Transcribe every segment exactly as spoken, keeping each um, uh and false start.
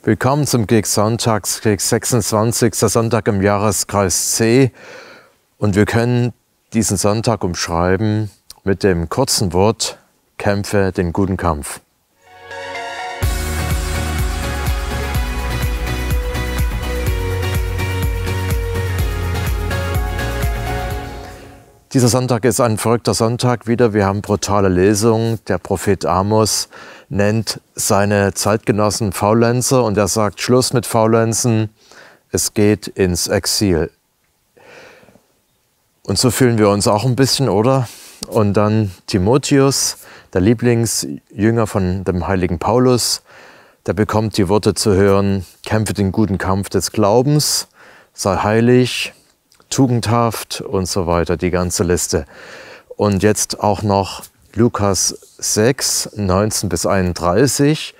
Willkommen zum G I G Sonntagskick, sechsundzwanzigster Sonntag im Jahreskreis C. Und wir können diesen Sonntag umschreiben mit dem kurzen Wort: Kämpfe den guten Kampf. Dieser Sonntag ist ein verrückter Sonntag wieder. Wir haben brutale Lesungen. Der Prophet Amos nennt seine Zeitgenossen Faulenzer und er sagt: Schluss mit Faulenzen, es geht ins Exil. Und so fühlen wir uns auch ein bisschen, oder? Und dann Timotheus, der Lieblingsjünger von dem heiligen Paulus, der bekommt die Worte zu hören: Kämpfe den guten Kampf des Glaubens, sei heilig, tugendhaft und so weiter, die ganze Liste. Und jetzt auch noch Lukas sechs, neunzehn bis einunddreißig,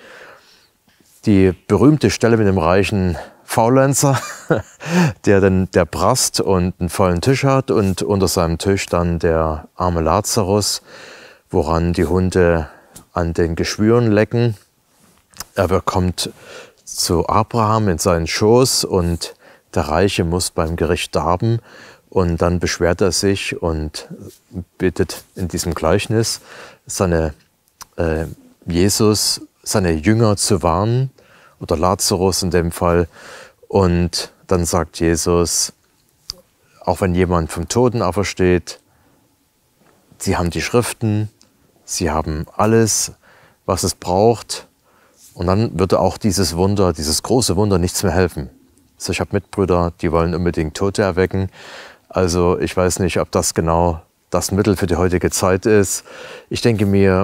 die berühmte Stelle mit dem reichen Faulenzer, der dann der Brast und einen vollen Tisch hat und unter seinem Tisch dann der arme Lazarus, woran die Hunde an den Geschwüren lecken. Er kommt zu Abraham in seinen Schoß und der Reiche muss beim Gericht darben, und dann beschwert er sich und bittet in diesem Gleichnis seine äh, Jesus, seine Jünger zu warnen, oder Lazarus in dem Fall. Und dann sagt Jesus, auch wenn jemand vom Toten aufersteht, sie haben die Schriften, sie haben alles, was es braucht, und dann würde auch dieses Wunder, dieses große Wunder nichts mehr helfen. Also ich habe Mitbrüder, die wollen unbedingt Tote erwecken. Also ich weiß nicht, ob das genau das Mittel für die heutige Zeit ist. Ich denke mir,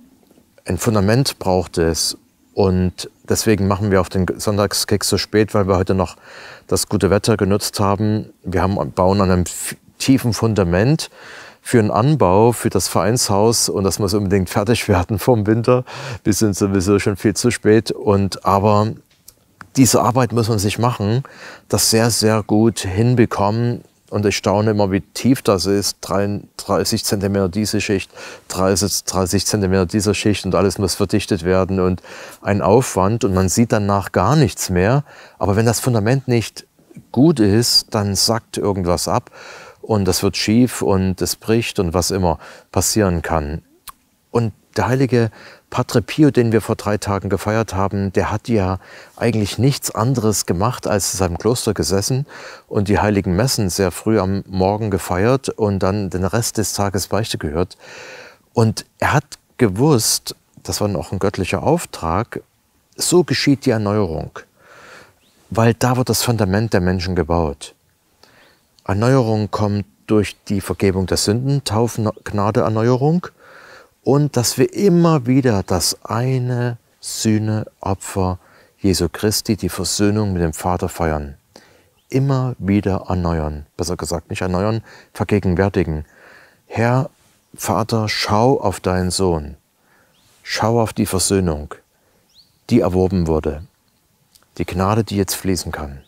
ein Fundament braucht es. Und deswegen machen wir auf den Sonntagskick so spät, weil wir heute noch das gute Wetter genutzt haben. Wir haben, bauen an einem tiefen Fundament für einen Anbau, für das Vereinshaus. Und das muss unbedingt fertig werden vom Winter. Wir sind sowieso schon viel zu spät. Und aber diese Arbeit muss man sich machen, das sehr, sehr gut hinbekommen. Und ich staune immer, wie tief das ist. dreißig Zentimeter diese Schicht, dreißig Zentimeter dieser Schicht, und alles muss verdichtet werden und ein Aufwand. Und man sieht danach gar nichts mehr. Aber wenn das Fundament nicht gut ist, dann sackt irgendwas ab und das wird schief und es bricht und was immer passieren kann. Und der heilige Padre Pio, den wir vor drei Tagen gefeiert haben, der hat ja eigentlich nichts anderes gemacht, als in seinem Kloster gesessen und die heiligen Messen sehr früh am Morgen gefeiert und dann den Rest des Tages Beichte gehört. Und er hat gewusst, das war noch ein göttlicher Auftrag, so geschieht die Erneuerung, weil da wird das Fundament der Menschen gebaut. Erneuerung kommt durch die Vergebung der Sünden, Taufen, Gnade, Erneuerung. Und dass wir immer wieder das eine Sühneopfer Jesu Christi, die Versöhnung mit dem Vater, feiern. Immer wieder erneuern. Besser gesagt, nicht erneuern, vergegenwärtigen. Herr, Vater, schau auf deinen Sohn. Schau auf die Versöhnung, die erworben wurde. Die Gnade, die jetzt fließen kann.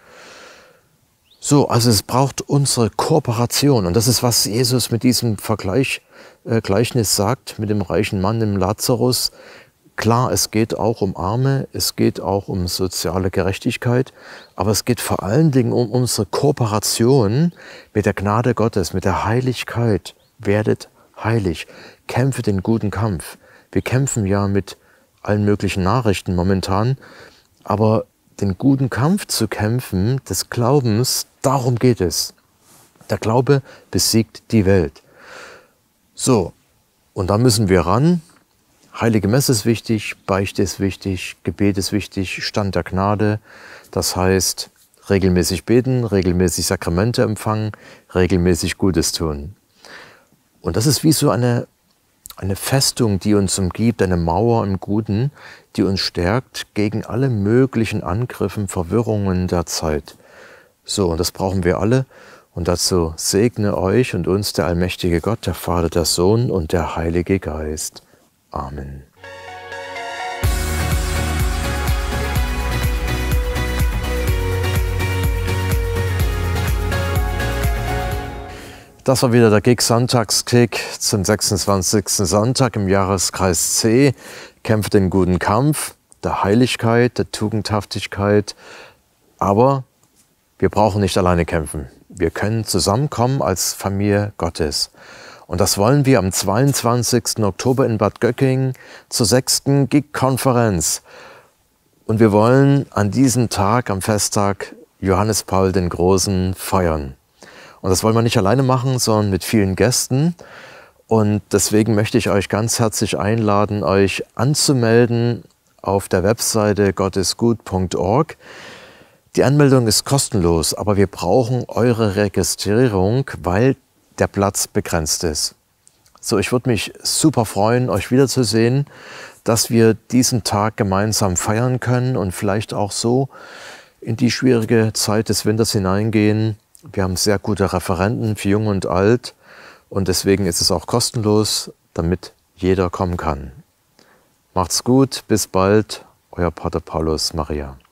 So, also es braucht unsere Kooperation. Und das ist, was Jesus mit diesem Vergleich, äh, Gleichnis sagt, mit dem reichen Mann, dem Lazarus. Klar, es geht auch um Arme, es geht auch um soziale Gerechtigkeit, aber es geht vor allen Dingen um unsere Kooperation mit der Gnade Gottes, mit der Heiligkeit. Werdet heilig, kämpfe den guten Kampf. Wir kämpfen ja mit allen möglichen Nachrichten momentan, aber den guten Kampf zu kämpfen, des Glaubens, darum geht es. Der Glaube besiegt die Welt. So, und da müssen wir ran. Heilige Messe ist wichtig, Beichte ist wichtig, Gebet ist wichtig, Stand der Gnade. Das heißt, regelmäßig beten, regelmäßig Sakramente empfangen, regelmäßig Gutes tun. Und das ist wie so eine Eine Festung, die uns umgibt, eine Mauer im Guten, die uns stärkt gegen alle möglichen Angriffen, Verwirrungen der Zeit. So, und das brauchen wir alle. Und dazu segne euch und uns der allmächtige Gott, der Vater, der Sohn und der Heilige Geist. Amen. Das war wieder der G I G Sonntagskick zum sechsundzwanzigsten Sonntag im Jahreskreis C. Kämpfe den guten Kampf. der Heiligkeit, der Tugendhaftigkeit. Aber wir brauchen nicht alleine kämpfen. Wir können zusammenkommen als Familie Gottes. Und das wollen wir am zweiundzwanzigsten Oktober in Bad Göcking zur sechsten G I G-Konferenz. Und wir wollen an diesem Tag, am Festtag Johannes Paul den Großen, feiern. Und das wollen wir nicht alleine machen, sondern mit vielen Gästen. Und deswegen möchte ich euch ganz herzlich einladen, euch anzumelden auf der Webseite gottesgut punkt org. Die Anmeldung ist kostenlos, aber wir brauchen eure Registrierung, weil der Platz begrenzt ist. So, ich würde mich super freuen, euch wiederzusehen, dass wir diesen Tag gemeinsam feiern können und vielleicht auch so in die schwierige Zeit des Winters hineingehen. Wir haben sehr gute Referenten für Jung und Alt und deswegen ist es auch kostenlos, damit jeder kommen kann. Macht's gut, bis bald, euer Pater Paulus Maria.